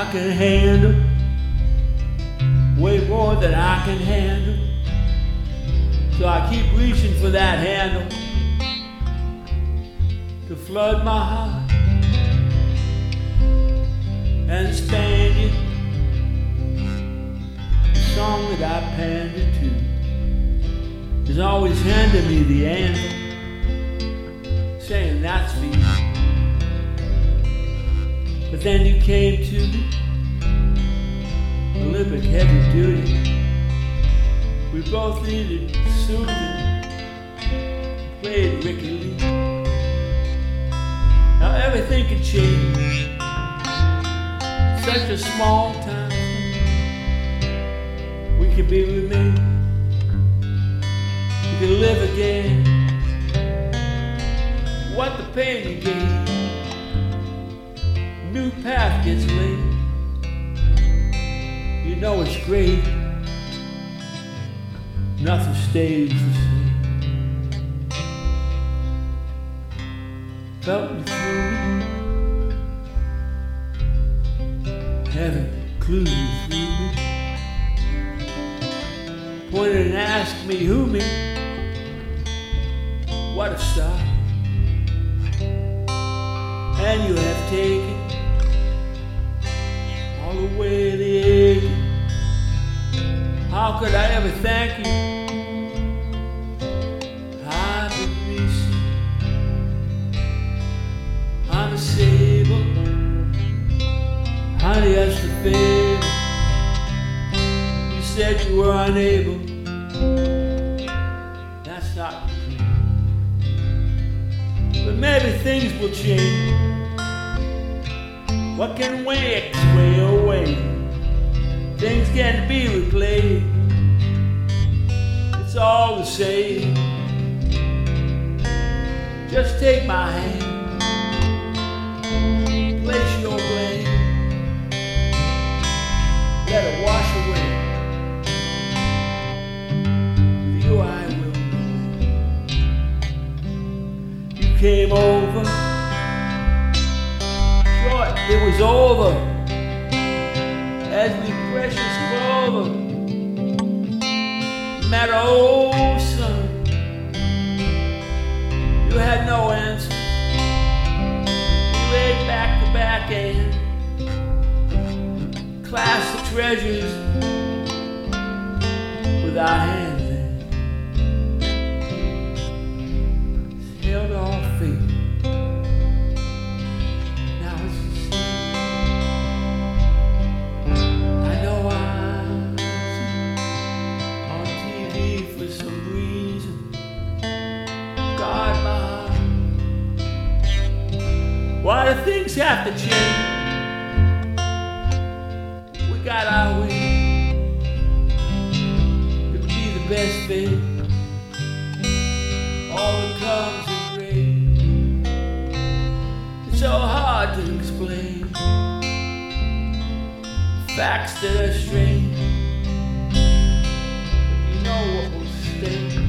I can handle way more than I can handle. So I keep reaching for that handle to flood my heart and Spaniard, the song that I pandered to, is always handing me the anthem, saying that's for you. But then you came to me, Olympic heavy duty. We both needed soothing, played Ricky Lee. Now everything could change, such a small time. We could be remade, we could live again. What the pain you gave, new path gets laid. You know it's great, nothing stays the same. Felt you through me, heaven clued you through me. Pointed and asked me who me, what a star. And you have taken all the way the aching. How could I ever thank you? I've been missing. I'm a sable, honey, that's the fable. You said you were unable. That's not the truth. But maybe things will change. What can wax way away? Things can be replayed. It's all the same. Just take my hand, place your blame, let it wash away. With you I will remain. You came over, thought it was over, as we precious clover met our old sun. You had no answer. You laid back the back end, clasped the treasures with our hands in, held our fate. Now it's the sea. I know I'm on TV for some reason. God, my heart. Why do things have to change? We got our way to be the best thing. All that comes in gray. It's so hard to explain. Facts that are strange, but you know what will stay.